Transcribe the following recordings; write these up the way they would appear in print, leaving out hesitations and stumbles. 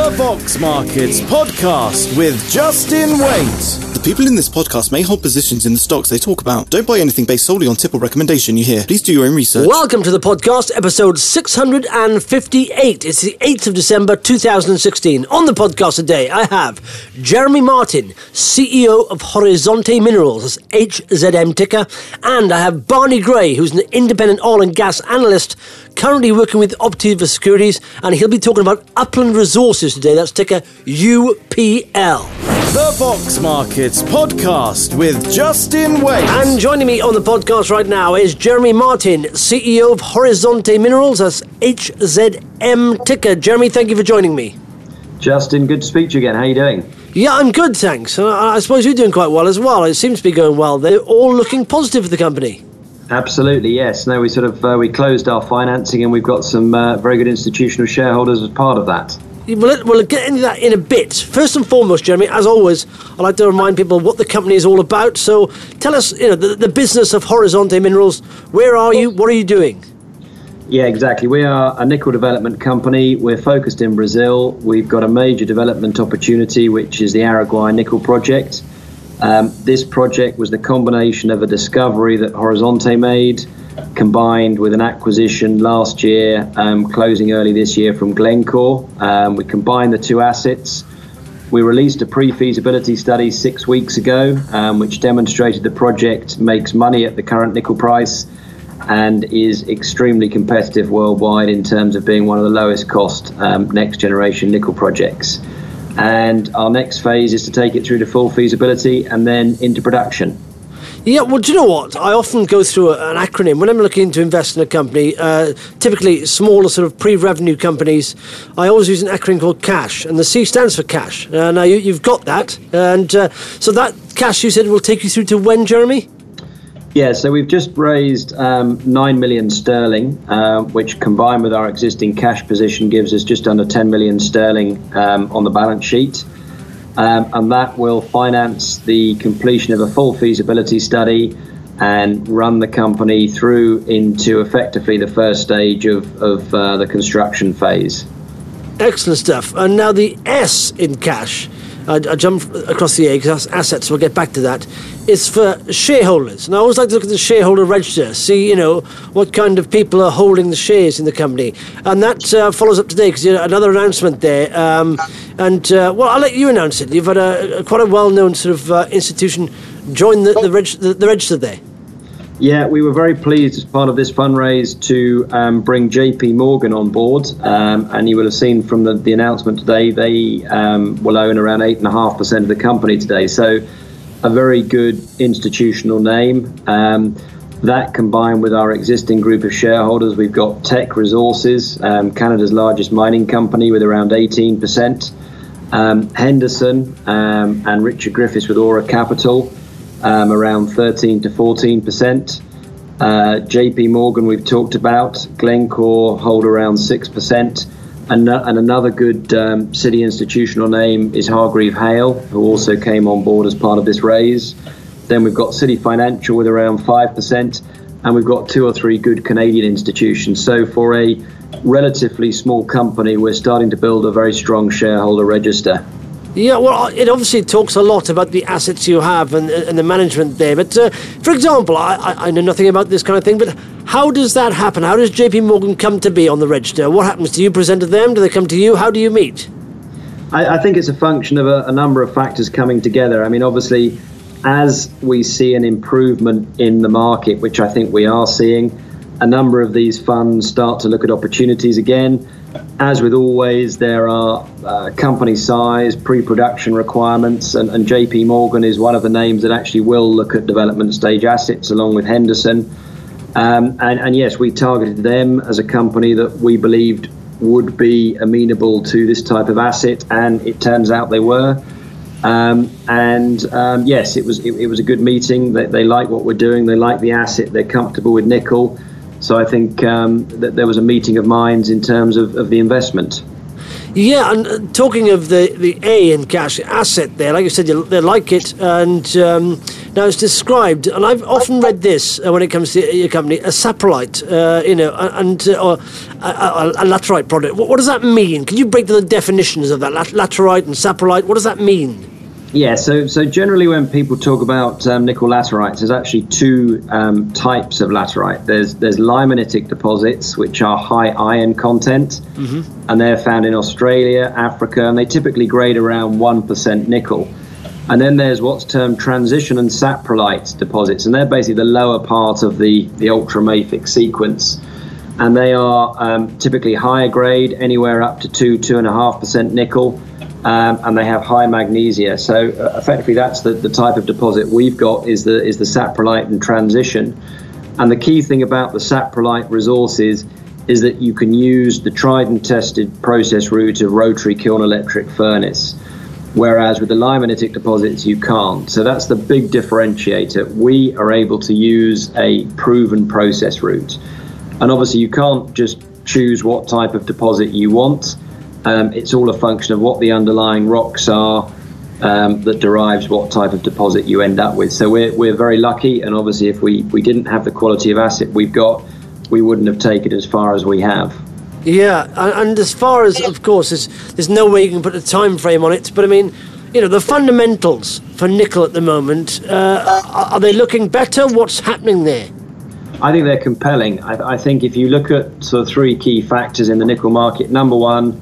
The Vox Markets Podcast with Justin Waite. The people in this podcast may hold positions in the stocks they talk about. Don't buy anything based solely on tip or recommendation you hear. Please do your own research. Welcome to the podcast, episode 658. It's the 8th of December 2016. On the podcast today, I have Jeremy Martin, CEO of Horizonte Minerals, HZM ticker, and I have Barney Gray, who's an independent oil and gas analyst, currently working with Optiva Securities, and he'll be talking about Upland Resources today. That's ticker UPL. The Vox Markets Podcast with Justin Waite. And joining me on the podcast right now is Jeremy Martin, CEO of Horizonte Minerals, that's HZM ticker. Jeremy, thank you for joining me. Justin, good to speak to you again. How are you doing? Yeah, I'm good, thanks. I suppose you're doing quite well as well. It seems to be going well. They're all looking positive for the company. Absolutely, yes. No, we closed our financing and we've got some very good institutional shareholders as part of that. We'll get into that in a bit. First and foremost, Jeremy, as always, I like to remind people what the company is all about. So tell us, the business of Horizonte Minerals. Where are you? What are you doing? Yeah, exactly. We are a nickel development company. We're focused in Brazil. We've got a major development opportunity, which is the Araguaia nickel project. This project was the combination of a discovery that Horizonte made, combined with an acquisition last year, closing early this year from Glencore. We combined the two assets. We released a pre-feasibility study 6 weeks ago, which demonstrated the project makes money at the current nickel price and is extremely competitive worldwide in terms of being one of the lowest cost next generation nickel projects. And our next phase is to take it through to full feasibility and then into production. Yeah, well, do you know what? I often go through an acronym when I'm looking to invest in a company, typically smaller sort of pre-revenue companies. I always use an acronym called CASH, and the C stands for cash. Now, you've got that. And so that cash, you said, will take you through to when, Jeremy? Yeah, so we've just raised 9 million sterling, which combined with our existing cash position gives us just under 10 million sterling on the balance sheet. And that will finance the completion of a full feasibility study and run the company through into effectively the first stage of the construction phase. Excellent stuff. And now the S in cash, I jumped across the A because that's assets, so we'll get back to that. It's for shareholders. And I always like to look at the shareholder register, see, what kind of people are holding the shares in the company. And that follows up today because you had another announcement there. Well, I'll let you announce it. You've had quite a well-known sort of institution join the register there. Yeah, we were very pleased as part of this fundraise to bring JP Morgan on board. And you will have seen from the announcement today, they will own around 8.5% of the company today. So a very good institutional name. That combined with our existing group of shareholders, we've got Teck Resources, Canada's largest mining company with around 18%. Henderson and Richard Griffiths with Aura Capital, around 13 to 14%. JP Morgan we've talked about. Glencore hold around 6%. And another good city institutional name is Hargreave Hale, who also came on board as part of this raise. Then we've got City Financial with around 5%, and we've got 2 or 3 good Canadian institutions. So for a relatively small company, we're starting to build a very strong shareholder register. Yeah, well, it obviously talks a lot about the assets you have and the management there. But, for example, I know nothing about this kind of thing, but how does that happen? How does JP Morgan come to be on the register? What happens? Do you present to them? Do they come to you? How do you meet? I think it's a function of a number of factors coming together. I mean, obviously, as we see an improvement in the market, which I think we are seeing, a number of these funds start to look at opportunities again. As with always, there are company size, pre-production requirements, and JP Morgan is one of the names that actually will look at development stage assets along with Henderson. And yes, we targeted them as a company that we believed would be amenable to this type of asset, and it turns out they were. Yes, it was a good meeting. They like what we're doing. They like the asset. They're comfortable with nickel. So I think that there was a meeting of minds in terms of the investment. Yeah, and talking of the A in cash asset there, like you said, they like it, and now it's described, and I've often read this when it comes to your company, a saprolite, or a laterite product. What does that mean? Can you break down the definitions of that, laterite and saprolite? What does that mean? Yeah, so generally when people talk about nickel laterites, there's actually two types of laterite. There's limonitic deposits, which are high iron content, and they're found in Australia, Africa, and they typically grade around 1% nickel. And then there's what's termed transition and saprolite deposits, and they're basically the lower part of the ultramafic sequence. And they are typically higher grade, anywhere up to 2.5% nickel. And they have high magnesia. So effectively, that's the type of deposit we've got is the saprolite and transition. And the key thing about the saprolite resources is that you can use the tried and tested process route of rotary kiln electric furnace, whereas with the limonitic deposits you can't. So that's the big differentiator. We are able to use a proven process route, and obviously you can't just choose what type of deposit you want. It's all a function of what the underlying rocks are that derives what type of deposit you end up with. So we're very lucky, and obviously if we didn't have the quality of asset we've got, we wouldn't have taken it as far as we have. Yeah, and as far as, of course, there's no way you can put a time frame on it, but I mean, the fundamentals for nickel at the moment, are they looking better? What's happening there? I think they're compelling. I think if you look at sort of three key factors in the nickel market, number one,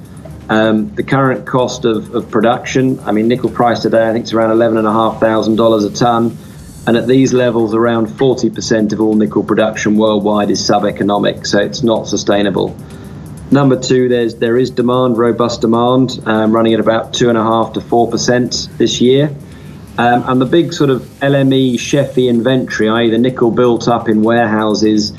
the current cost of production. I mean, nickel price today, I think it's around $11,500 a ton. And at these levels, around 40% of all nickel production worldwide is sub-economic, so it's not sustainable. Number two, there is demand, robust demand, running at about 2.5% to 4% this year. And the big sort of LME SHFE inventory, i.e. the nickel built up in warehouses,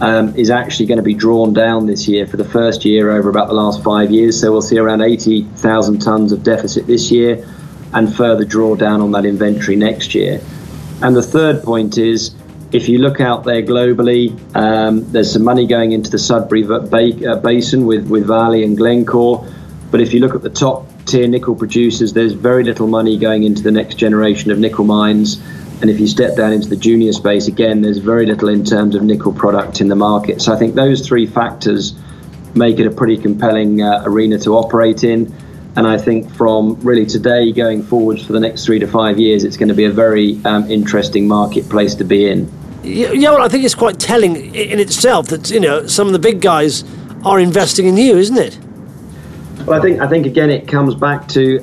is actually going to be drawn down this year for the first year over about the last 5 years. So we'll see around 80,000 tonnes of deficit this year and further drawdown on that inventory next year. And the third point is, if you look out there globally, there's some money going into the Sudbury Basin with Vale and Glencore. But if you look at the top tier nickel producers, there's very little money going into the next generation of nickel mines. And if you step down into the junior space, again, there's very little in terms of nickel product in the market. So I think those three factors make it a pretty compelling arena to operate in. And I think from really today going forwards for the next 3 to 5 years, it's going to be a very interesting marketplace to be in. Yeah, well, I think it's quite telling in itself that, some of the big guys are investing in you, isn't it? Well, I think again, it comes back to...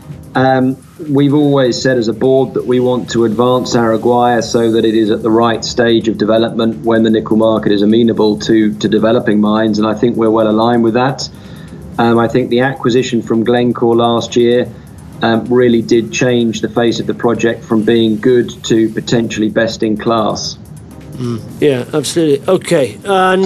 we've always said as a board that we want to advance Araguaia so that it is at the right stage of development when the nickel market is amenable to developing mines, and I think we're well aligned with that. I think the acquisition from Glencore last year really did change the face of the project from being good to potentially best in class. Yeah, absolutely. Okay,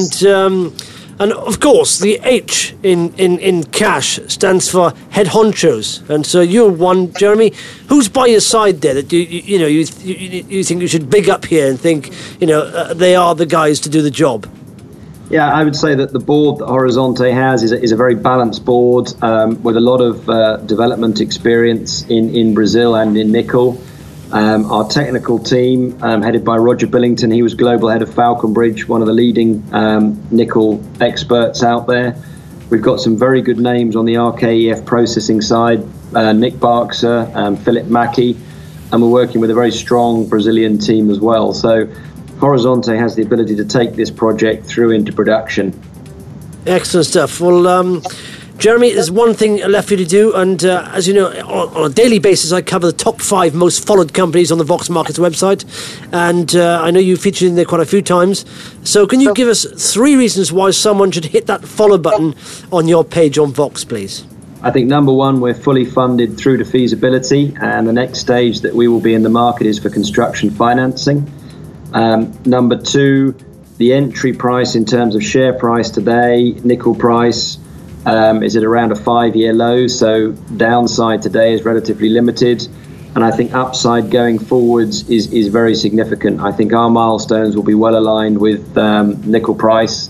and of course, the H in cash stands for head honchos, and so you're one, Jeremy. Who's by your side there that you think you should big up here and think they are the guys to do the job? Yeah, I would say that the board that Horizonte has is a very balanced board with a lot of development experience in Brazil and in nickel. Our technical team, headed by Roger Billington, he was global head of Falconbridge, one of the leading nickel experts out there. We've got some very good names on the RKEF processing side, Nick Barkser, Philip Mackey, and we're working with a very strong Brazilian team as well. So Horizonte has the ability to take this project through into production. Excellent stuff. Well, Jeremy, there's one thing left for you to do, and as you know, on a daily basis, I cover the top 5 most followed companies on the Vox Markets website, and I know you featured in there quite a few times. So can you give us 3 reasons why someone should hit that follow button on your page on Vox, please? I think number one, we're fully funded through to feasibility, and the next stage that we will be in the market is for construction financing. Number 2, the entry price in terms of share price today, nickel price, is at around a 5-year low, so downside today is relatively limited, and I think upside going forwards is very significant. I think our milestones will be well aligned with nickel price,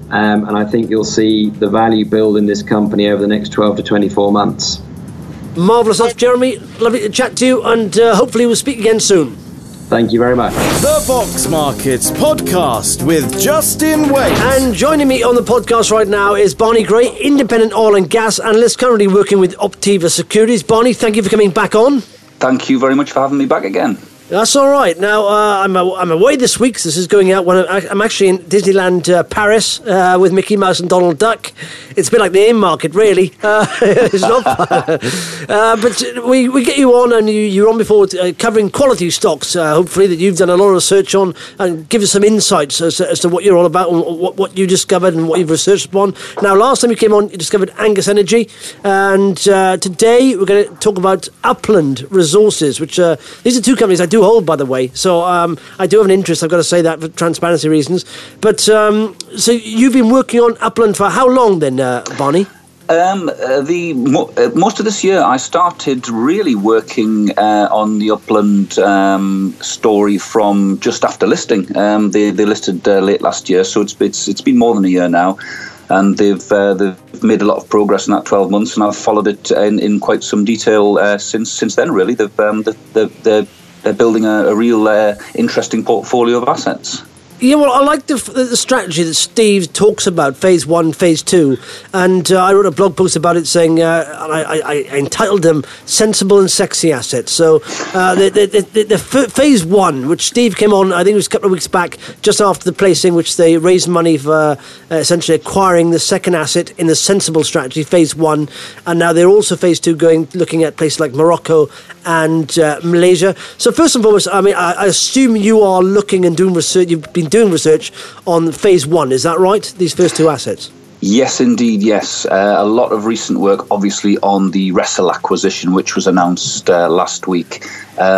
and I think you'll see the value build in this company over the next 12 to 24 months. Marvellous stuff, Jeremy. Lovely to chat to you, and hopefully we'll speak again soon. Thank you very much. The Box Markets Podcast with Justin Wade. And joining me on the podcast right now is Barney Gray, independent oil and gas analyst, currently working with Optiva Securities. Barney, thank you for coming back on. Thank you very much for having me back again. That's all right. Now, I'm away this week, so this is going out when I'm actually in Disneyland Paris with Mickey Mouse and Donald Duck. It's a bit like the AIM market, really. It's not but we get you on, and you're on before covering quality stocks, hopefully, that you've done a lot of research on, and give us some insights as to what you're all about and what you discovered and what you've researched upon. Now, last time you came on, you discovered Angus Energy, and today we're going to talk about Upland Resources, which these are two companies I do hold, by the way, so I do have an interest, I've got to say that for transparency reasons. But so you've been working on Upland for how long then, Barney? Most of this year I started really working on the Upland story from just after listing. They listed late last year, so it's been more than a year now, and they've made a lot of progress in that 12 months, and I've followed it in quite some detail since then. Really, they're building a real interesting portfolio of assets. Yeah, well, I like the strategy that Steve talks about, phase 1, phase 2, and I wrote a blog post about it saying, I entitled them Sensible and Sexy Assets. So the phase 1, which Steve came on, I think it was a couple of weeks back, just after the placing, which they raised money for essentially acquiring the second asset in the Sensible strategy, phase 1, and now they're also phase 2 looking at places like Morocco and Malaysia. So first and foremost, I mean, I assume you are looking and doing research, you've been doing research on phase 1, is that right? These first two assets? Yes, indeed, yes. A lot of recent work, obviously, on the Ressel acquisition, which was announced last week.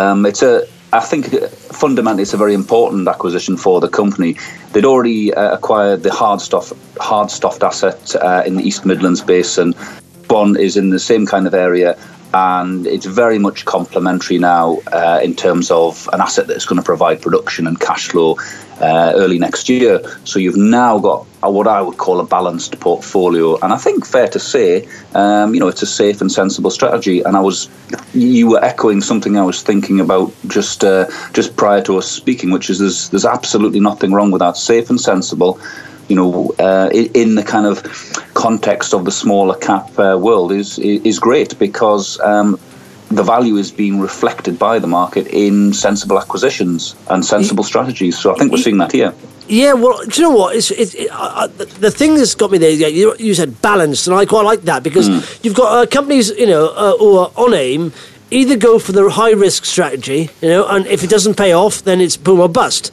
I think fundamentally it's a very important acquisition for the company. They'd already acquired the hard-stuffed asset in the East Midlands Basin. Bon is in the same kind of area, and it's very much complementary now in terms of an asset that's going to provide production and cash flow early next year. So you've now got what I would call a balanced portfolio, and I think fair to say, it's a safe and sensible strategy. And you were echoing something I was thinking about just prior to us speaking, which is there's absolutely nothing wrong with that. Safe and sensible, in the kind of context of the smaller cap world is great, because the value is being reflected by the market in sensible acquisitions and sensible strategies. So I think we're seeing that here. Yeah, well, do you know what? The thing that's got me there, you said balanced, and I quite like that, because you've got companies, who are on AIM, either go for the high-risk strategy, and if it doesn't pay off, then it's boom or bust,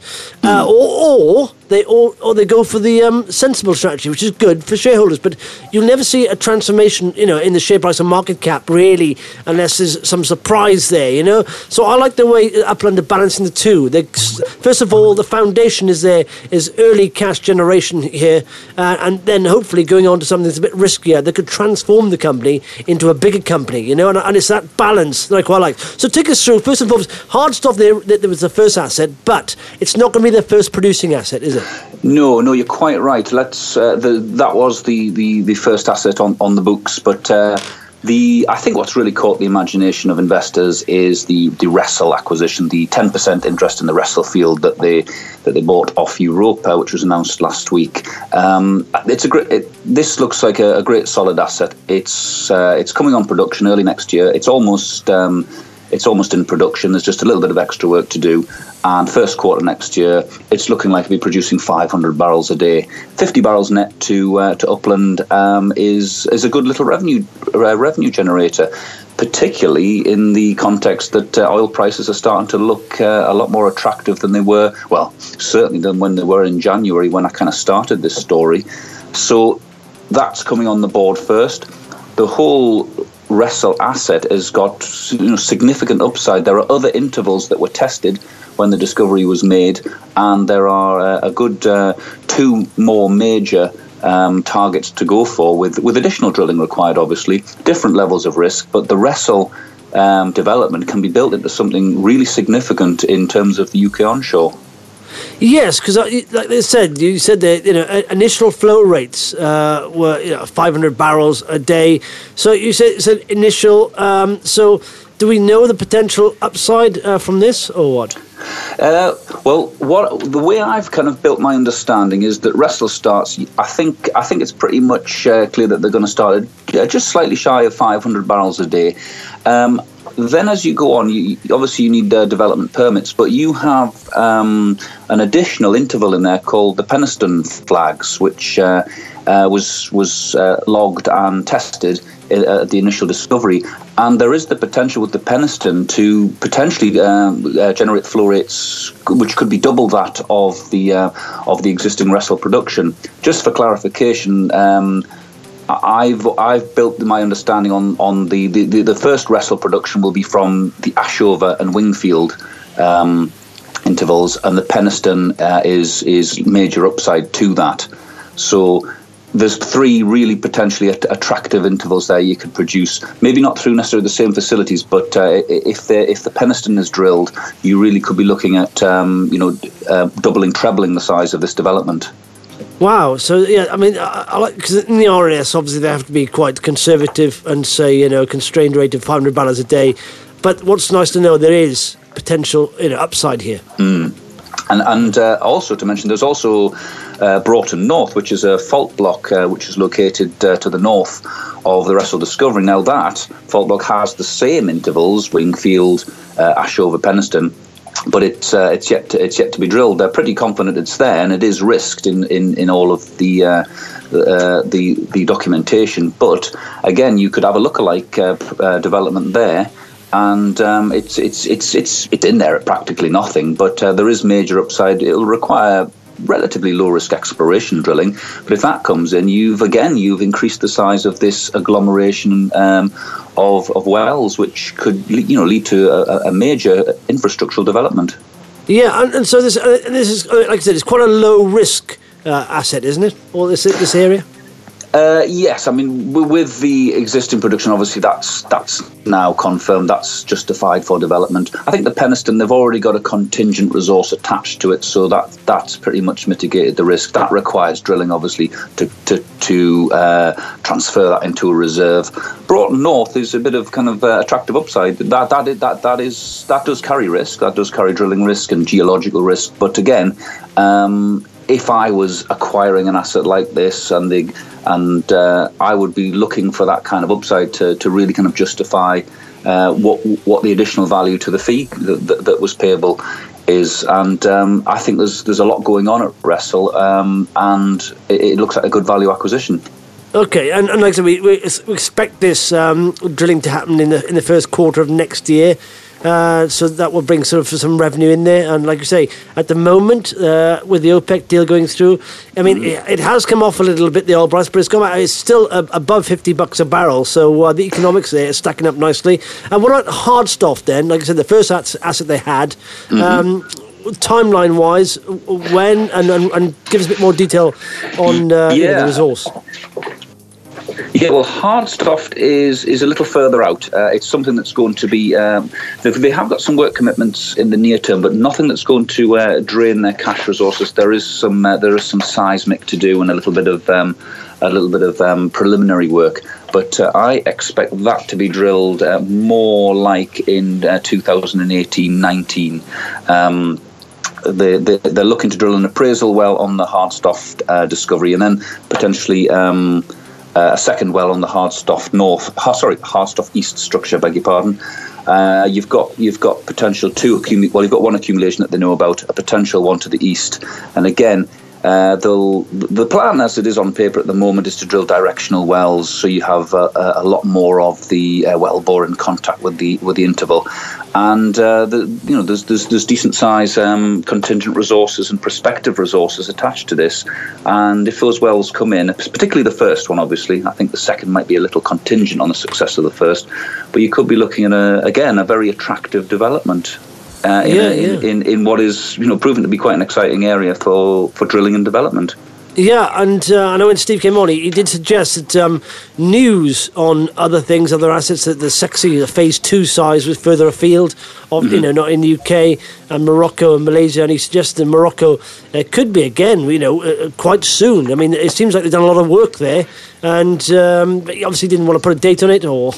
or they go for the sensible strategy, which is good for shareholders. But you'll never see a transformation, in the share price or market cap, really, unless there's some surprise there, So I like the way Upland are balancing the two. First of all, the foundation is early cash generation here, and then hopefully going on to something that's a bit riskier that could transform the company into a bigger company, and it's that balance that I quite like. So take us through, first and foremost, hard stuff there was the first asset, but it's not going to be the first producing asset, is it? No, you're quite right. That was the first asset on the books, but I think what's really caught the imagination of investors is the Ressel acquisition, the 10% interest in the Ressel field that they bought off Europa, which was announced last week. This looks like a great solid asset. It's coming on production early next year. It's almost in production. There's just a little bit of extra work to do. And first quarter next year, it's looking like it'll be producing 500 barrels a day. 50 barrels net to Upland is a good little revenue generator, particularly in the context that oil prices are starting to look a lot more attractive than they were, well, certainly than when they were in January, when I kind of started this story. So that's coming on the board first. The whole Ressel asset has got significant upside. There are other intervals that were tested when the discovery was made, and there are a good two more major targets to go for, with additional drilling required, obviously, different levels of risk, but the Ressel development can be built into something really significant in terms of the UK onshore. Yes, because like they said, you said that initial flow rates were 500 barrels a day. So you said initial. So do we know the potential upside from this, or what? Well, the way I've kind of built my understanding is that Wressell starts. I think it's pretty much clear that they're going to start at just slightly shy of 500 barrels a day. Then, as you go on, obviously you need development permits, but you have an additional interval in there called the Penistone flags, which was logged and tested at the initial discovery. And there is the potential with the Penistone to potentially generate flow rates which could be double that of the existing Wressell production. Just for clarification, I've built my understanding on the first Wressell production will be from the Ashover and Wingfield intervals, and the Penistone is major upside to that. So there's 3 really potentially attractive intervals there you could produce. Maybe not through necessarily the same facilities, but if the Penistone is drilled, you really could be looking at doubling, trebling the size of this development. Wow. So, yeah, I mean, I like, because in the RNS, obviously, they have to be quite conservative and say, constrained rate of 500 barrels a day. But what's nice to know, there is potential, upside here. And also to mention, there's also Broughton North, which is a fault block which is located to the north of the Wressell discovery. Now, that fault block has the same intervals, Wingfield, Ashover, Penistone, but it's yet to be drilled. They're pretty confident it's there, and it is risked in all of the documentation. But again, you could have a lookalike development there, and it's in there at practically nothing. But there is major upside. It'll require relatively low risk exploration drilling, but if that comes in, you've increased the size of this agglomeration of wells, which could lead to a major infrastructural development. Yeah, and so this is, like I said, it's quite a low risk asset, isn't it? Or this area. Yes, I mean, with the existing production, obviously that's now confirmed, that's justified for development. I think the Penistone, they've already got a contingent resource attached to it, so that's pretty much mitigated the risk. That requires drilling, obviously, to transfer that into a reserve. Broughton North is a bit of kind of attractive upside. That does carry risk, that does carry drilling risk and geological risk, but again, if I was acquiring an asset like this, and I would be looking for that kind of upside to really kind of justify what the additional value to the fee that was payable is. And I think there's a lot going on at Wressell, and it looks like a good value acquisition. Okay, and like I said, we expect this drilling to happen in the first quarter of next year. So that will bring sort of some revenue in there. And like you say, at the moment, with the OPEC deal going through, I mean, it has come off a little bit, the oil price, but it's still above $50 a barrel. So the economics there is stacking up nicely. And what about Hardstoffe then? Like I said, the first asset they had, timeline-wise, when, and give us a bit more detail on the resource. Yeah, well, Hardstoffe is a little further out. It's something that's going to be. They have got some work commitments in the near term, but nothing that's going to drain their cash resources. There is some seismic to do and a little bit of preliminary work. But I expect that to be drilled more like in 2018-19. They're looking to drill an appraisal well on the Hardstoffe discovery, and then potentially a second well on the Hardstoffe East structure. Beg your pardon. You've got potential you've got one accumulation that they know about, a potential one to the east, and again. The plan, as it is on paper at the moment, is to drill directional wells, so you have a lot more of the well bore in contact with the interval, and there's decent size contingent resources and prospective resources attached to this. And if those wells come in, particularly the first one, obviously, I think the second might be a little contingent on the success of the first, but you could be looking at a very attractive development. In what is proven to be quite an exciting area for drilling and development. Yeah, and I know when Steve came on, he did suggest that news on other things, other assets, that the phase 2 size was further afield, of not in the UK, and Morocco and Malaysia, and he suggested that Morocco could be again, quite soon. I mean, it seems like they've done a lot of work there, and he obviously didn't want to put a date on it, or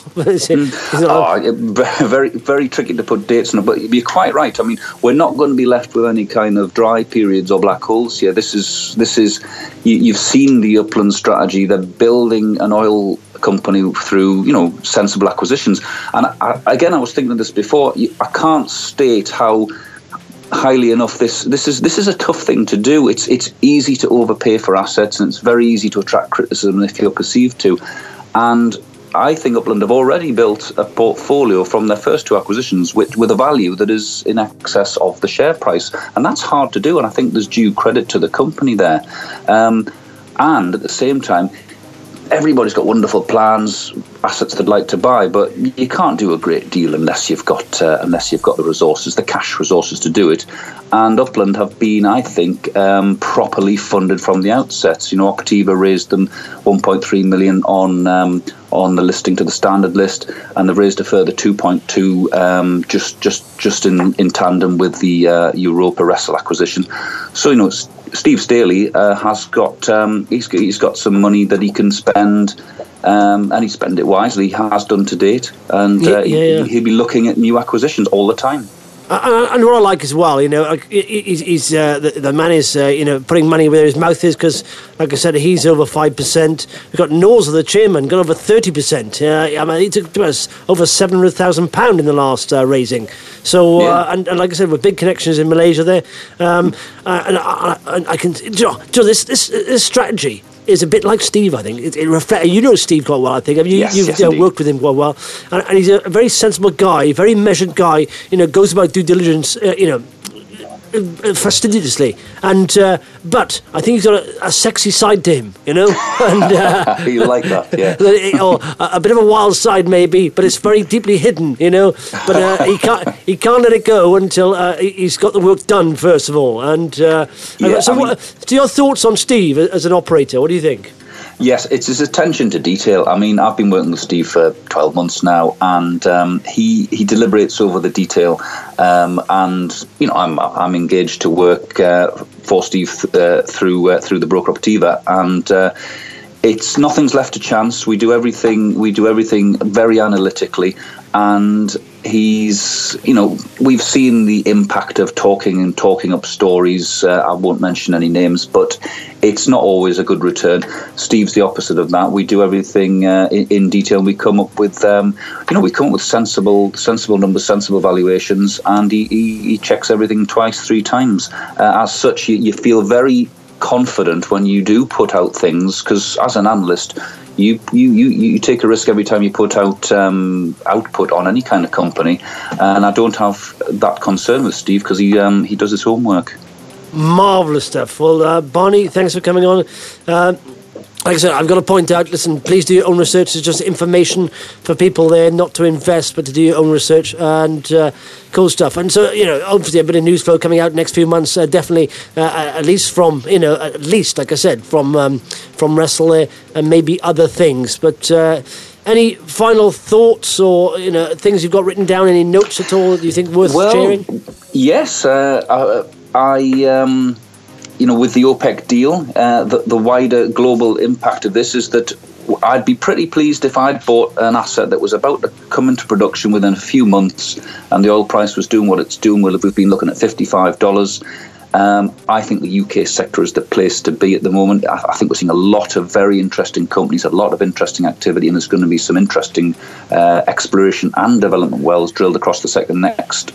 very, very tricky to put dates on it. But you're quite right. I mean, we're not going to be left with any kind of dry periods or black holes here. This is. You've seen the Upland strategy. They're building an oil company through, sensible acquisitions. And I was thinking of this before. I can't state how highly enough this is a tough thing to do. It's easy to overpay for assets, and it's very easy to attract criticism if you're perceived to. And I think Upland have already built a portfolio from their first 2 acquisitions with a value that is in excess of the share price. And that's hard to do, and I think there's due credit to the company there. And at the same time, everybody's got wonderful plans, assets they'd like to buy, but you can't do a great deal unless you've got the resources, the cash resources to do it. And Upland have been, I think, properly funded from the outset. Optiva raised them 1.3 million on the listing to the standard list, and they've raised a further 2.2 just in tandem with the Europa Wrestle acquisition. So Steve Staley has got he's got some money that he can spend, and he spent it wisely. He has done to date, and he'll be looking at new acquisitions all the time. And what I like as well, he's the man is putting money where his mouth is, because, like I said, he's over 5%. We've got Norza, the chairman, got over 30%. He took us over £700,000 in the last raising. So and like I said, with big connections in Malaysia there, and I can this strategy is a bit like Steve, I think. It reflects. You know Steve quite well, I think. You've worked with him quite well, and he's a very sensible guy, very measured guy. Goes about due diligence, fastidiously, and but I think he's got a sexy side to him, And you like that, yeah. Or a bit of a wild side, maybe, but it's very deeply hidden, But he can't let it go until he's got the work done first of all. And what your thoughts on Steve as an operator? What do you think? Yes, it's his attention to detail. I mean, I've been working with Steve for 12 months now, and he deliberates over the detail. And I'm engaged to work for Steve through the broker Optiva, and nothing's left to chance. We do everything very analytically, and he's, we've seen the impact of talking up stories. I won't mention any names, but it's not always a good return. Steve's the opposite of that. We do everything in detail. We come up with, sensible numbers, sensible valuations, and he checks everything twice, 3 times. As such, you feel very confident when you do put out things, because as an analyst, you take a risk every time you put out output on any kind of company, and I don't have that concern with Steve, because he does his homework. Marvellous stuff. Well, Barney, thanks for coming on. Like I said, I've got to point out, listen, please do your own research. It's just information for people there, not to invest, but to do your own research, and cool stuff. And so, obviously a bit of news flow coming out next few months, definitely, at least, like I said, from Wrestle there, and maybe other things. But any final thoughts or, things you've got written down, any notes at all that you think worth sharing? Yes, with the OPEC deal, the wider global impact of this is that I'd be pretty pleased if I'd bought an asset that was about to come into production within a few months, and the oil price was doing what it's doing. Well, if we've been looking at $55, I think the UK sector is the place to be at the moment. I think we're seeing a lot of very interesting companies, a lot of interesting activity, and there's going to be some interesting exploration and development wells drilled across the sector next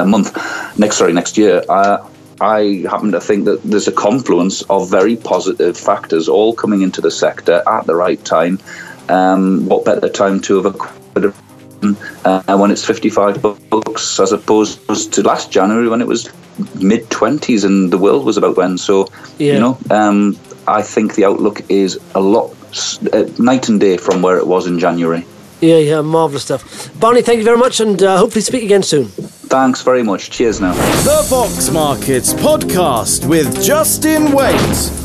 year. I happen to think that there's a confluence of very positive factors all coming into the sector at the right time. What better time to have acquired when it's $55 as opposed to last January when it was mid-20s and the world was about when. So, I think the outlook is a lot night and day from where it was in January. Yeah, marvellous stuff. Barney, thank you very much, and hopefully speak again soon. Thanks very much. Cheers now. The Fox Markets Podcast with Justin Waite.